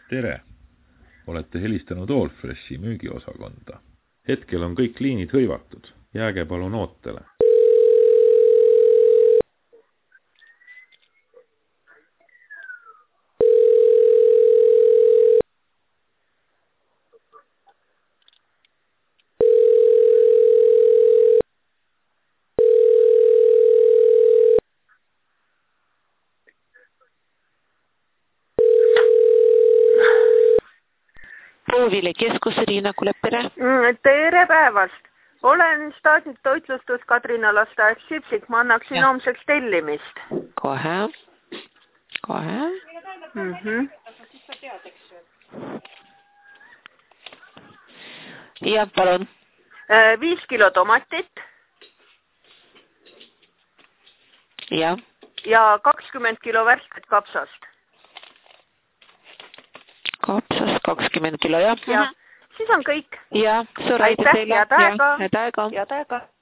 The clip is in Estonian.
Tere! Olete helistanud Allfreshi müügiosakonda. Hetkel on kõik liinid hõivatud. Jääge palun ootele. Proovile keskus Riina Kulepere. Tere päevast! Olen Staasit toitlustus Kadrina lasteaed Sipsik. Ma annaksin homseks tellimist. Kohe. Ja, palun. 5 kilo tomatit. Ja. Ja 20 kilo värsket kapsast. Kapsast 20 kilo, jah. Ja, siis on kõik. Ja, suur aitäh teile. Head aega. Head aega. Head aega.